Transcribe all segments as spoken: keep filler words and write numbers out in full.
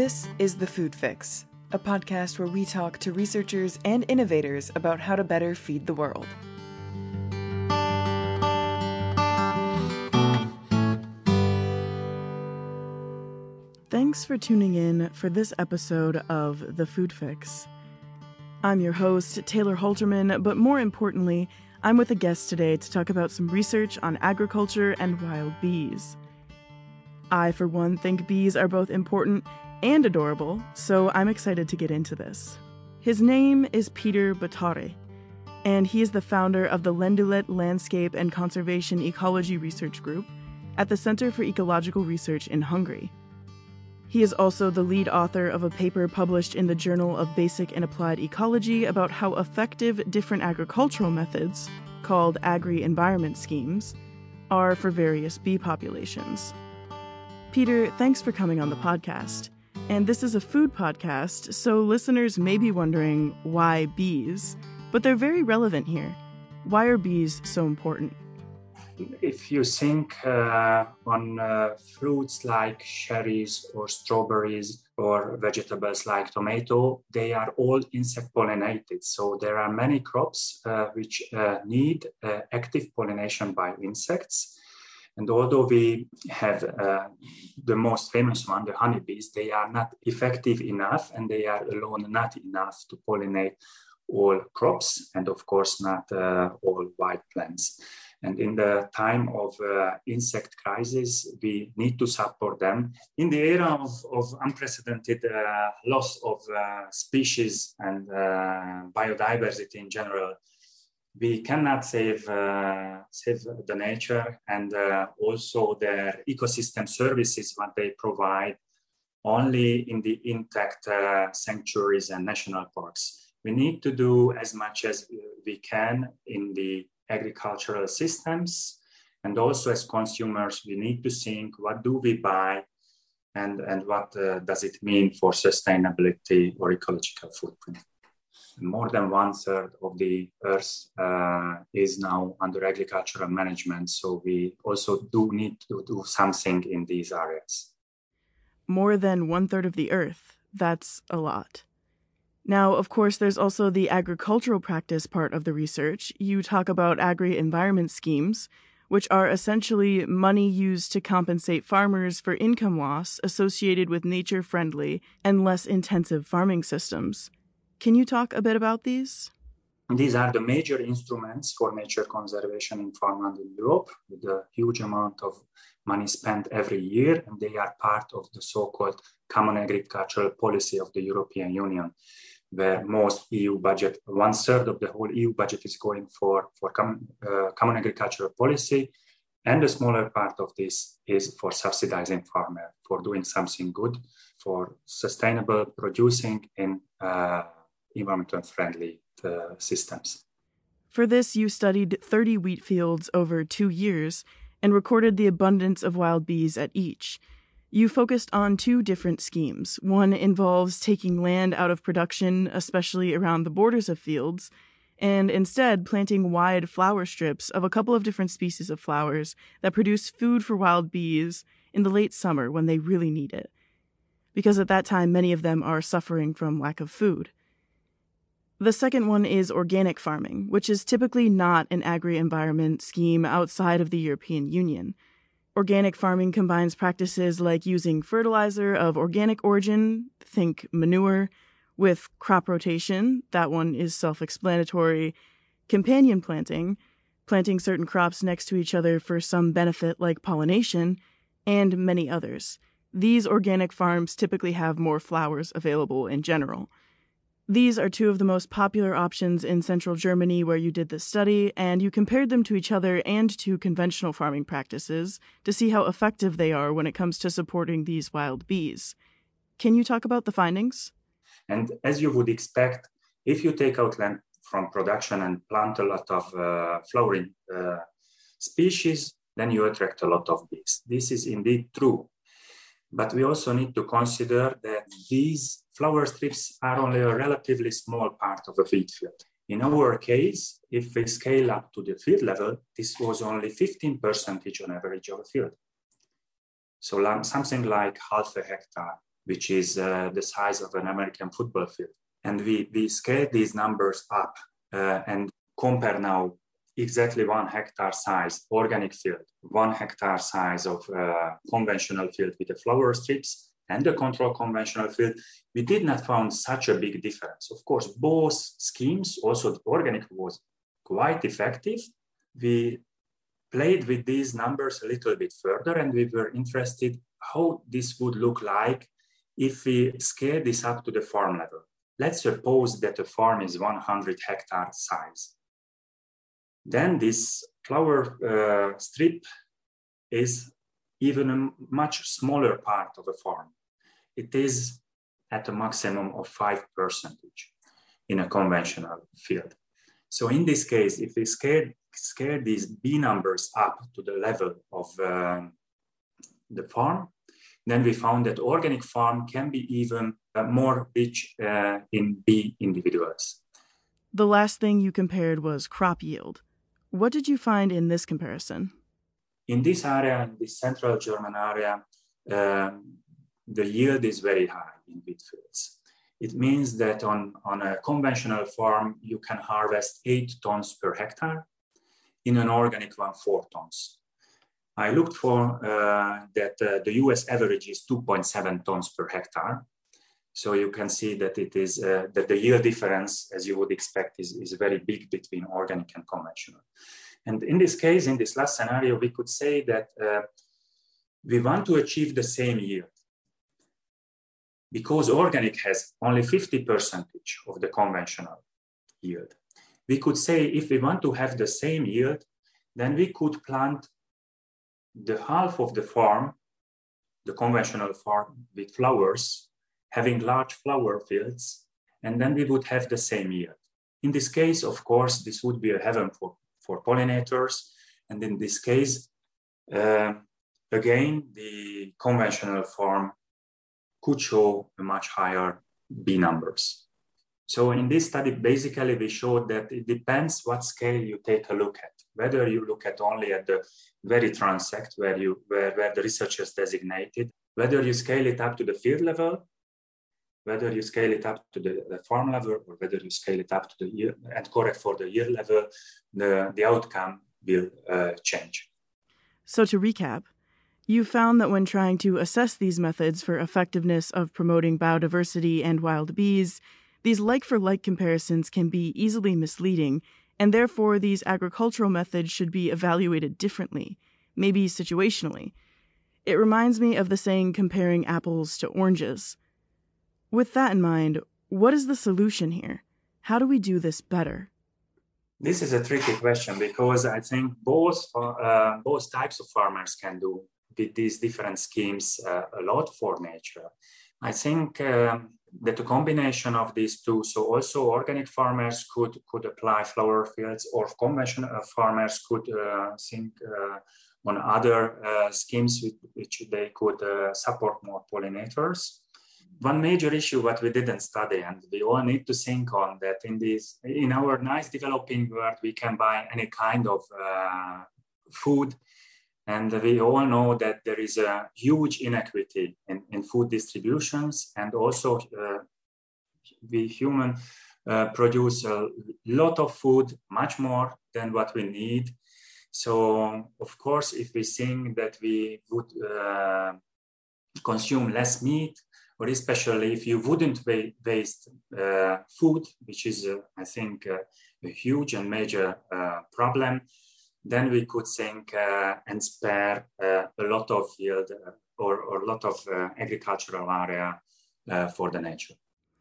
This is The Food Fix, a podcast where we talk to researchers and innovators about how to better feed the world. Thanks for tuning in for this episode of The Food Fix. I'm your host, Taylor Halterman, but more importantly, I'm with a guest today to talk about some research on agriculture and wild bees. I, for one, think bees are both important and adorable, so I'm excited to get into this. His name is Peter Bottare, and he is the founder of the Lendület Landscape and Conservation Ecology Research Group at the Center for Ecological Research in Hungary. He is also the lead author of a paper published in the Journal of Basic and Applied Ecology about how effective different agricultural methods, called agri-environment schemes, are for various bee populations. Peter, thanks for coming on the podcast. And this is a food podcast, so listeners may be wondering why bees, but they're very relevant here. Why are bees so important? If you think uh, on uh, fruits like cherries or strawberries or vegetables like tomato, they are all insect pollinated. So there are many crops uh, which uh, need uh, active pollination by insects. And although we have uh, the most famous one, the honeybees, they are not effective enough and they are alone not enough to pollinate all crops and of course not uh, all wild plants. And in the time of uh, insect crisis, we need to support them. In the era of, of unprecedented uh, loss of uh, species and uh, biodiversity in general, we cannot save, uh, save the nature and uh, also their ecosystem services, what they provide only in the intact uh, sanctuaries and national parks. We need to do as much as we can in the agricultural systems, and also as consumers we need to think what do we buy and and what uh, does it mean for sustainability or ecological footprint. More than one third of the earth uh, is now under agricultural management, so we also do need to do something in these areas. More than one third of the earth, that's a lot. Now, of course, there's also the agricultural practice part of the research. You talk about agri-environment schemes, which are essentially money used to compensate farmers for income loss associated with nature-friendly and less intensive farming systems. Can you talk a bit about these? These are the major instruments for nature conservation in farmland in Europe, with a huge amount of money spent every year, and they are part of the so-called Common Agricultural Policy of the European Union, where most E U budget, one third of the whole E U budget is going for, for com, uh, Common Agricultural Policy, and a smaller part of this is for subsidizing farmers, for doing something good, for sustainable producing in uh, environmentally friendly uh, systems. For this, you studied thirty wheat fields over two years and recorded the abundance of wild bees at each. You focused on two different schemes. One involves taking land out of production, especially around the borders of fields, and instead planting wide flower strips of a couple of different species of flowers that produce food for wild bees in the late summer when they really need it, because at that time many of them are suffering from lack of food. The second one is organic farming, which is typically not an agri-environment scheme outside of the European Union. Organic farming combines practices like using fertilizer of organic origin, think manure, with crop rotation, that one is self-explanatory, companion planting, planting certain crops next to each other for some benefit like pollination, and many others. These organic farms typically have more flowers available in general. These are two of the most popular options in central Germany where you did this study, and you compared them to each other and to conventional farming practices to see how effective they are when it comes to supporting these wild bees. Can you talk about the findings? And as you would expect, if you take out land from production and plant a lot of uh, flowering uh, species, then you attract a lot of bees. This is indeed true. But we also need to consider that these flower strips are only a relatively small part of a wheat field. In our case, if we scale up to the field level, this was only fifteen percent on average of a field. So something like half a hectare which is uh, the size of an American football field. And we, we scale these numbers up uh, and compare now exactly one hectare size organic field, one hectare size of uh, conventional field with the flower strips, and the control conventional field. We did not find such a big difference. Of course, both schemes, also the organic was quite effective. We played with these numbers a little bit further, and we were interested how this would look like if we scale this up to the farm level. Let's suppose that a farm is one hundred hectare size. Then this flower uh, strip is even a much smaller part of a farm. It is at a maximum of five percent in a conventional field. So in this case, if we scale, scale these bee numbers up to the level of uh, the farm, then we found that organic farm can be even uh, more rich uh, in bee individuals. The last thing you compared was crop yield. What did you find in this comparison? In this area, in this central German area, um, the yield is very high in wheat fields. It means that on, on a conventional farm, you can harvest eight tons per hectare. In an organic one, four tons. I looked for uh, that uh, the U S average is two point seven tons per hectare. So you can see that it is uh, that the yield difference, as you would expect, is, is very big between organic and conventional. And in this case, in this last scenario, we could say that uh, we want to achieve the same yield. Because organic has only fifty percent of the conventional yield. We could say if we want to have the same yield, then we could plant the half of the farm, the conventional farm with flowers, having large flower fields, and then we would have the same yield. In this case, of course, this would be a heaven for, for pollinators. And in this case, uh, again, the conventional farm could show a much higher bee numbers. So in this study, basically, we showed that it depends what scale you take a look at. Whether you look at only at the very transect where, you, where, where the researchers designated, whether you scale it up to the field level, whether you scale it up to the, the farm level, or whether you scale it up to the year and correct for the year level, the, the outcome will uh, change. So to recap, you found that when trying to assess these methods for effectiveness of promoting biodiversity and wild bees, these like-for-like comparisons can be easily misleading, and therefore these agricultural methods should be evaluated differently, maybe situationally. It reminds me of the saying comparing apples to oranges. With that in mind, what is the solution here? How do we do this better? This is a tricky question because I think both, uh, both types of farmers can do with these different schemes uh, a lot for nature. I think um, that a combination of these two, so also organic farmers could, could apply flower fields, or conventional farmers could uh, think uh, on other uh, schemes with which they could uh, support more pollinators. One major issue what we didn't study, and we all need to think on that in this, in our nice developing world, we can buy any kind of uh, food. And we all know that there is a huge inequity in, in food distributions, and also uh, we human uh, produce a lot of food, much more than what we need. So, of course, if we think that we would uh, consume less meat, or especially if you wouldn't waste uh, food, which is, uh, I think, uh, a huge and major uh, problem, then we could think uh, and spare uh, a lot of yield uh, or, or a lot of uh, agricultural area uh, for the nature.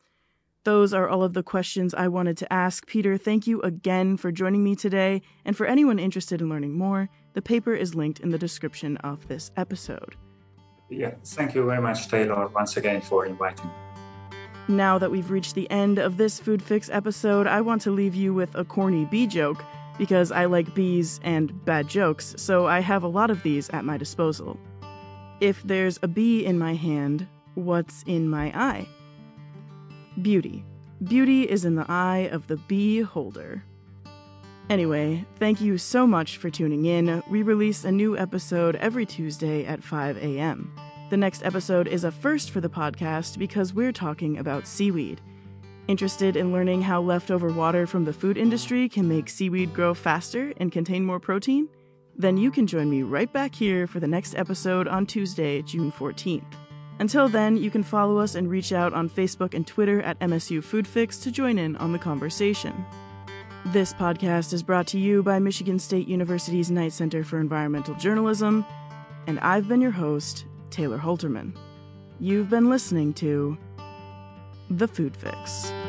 Those are all of the questions I wanted to ask. Peter, thank you again for joining me today. And for anyone interested in learning more, the paper is linked in the description of this episode. Yeah, thank you very much, Taylor, once again for inviting me. Now that we've reached the end of this Food Fix episode, I want to leave you with a corny bee joke, because I like bees and bad jokes, so I have a lot of these at my disposal. If there's a bee in my hand, what's in my eye? Beauty. Beauty is in the eye of the bee holder. Anyway, thank you so much for tuning in. We release a new episode every Tuesday at five a.m. The next episode is a first for the podcast because we're talking about seaweed. Interested in learning how leftover water from the food industry can make seaweed grow faster and contain more protein? Then you can join me right back here for the next episode on Tuesday, June fourteenth. Until then, you can follow us and reach out on Facebook and Twitter at M S U Food Fix to join in on the conversation. This podcast is brought to you by Michigan State University's Knight Center for Environmental Journalism, and I've been your host, Taylor Holterman. You've been listening to The Food Fix.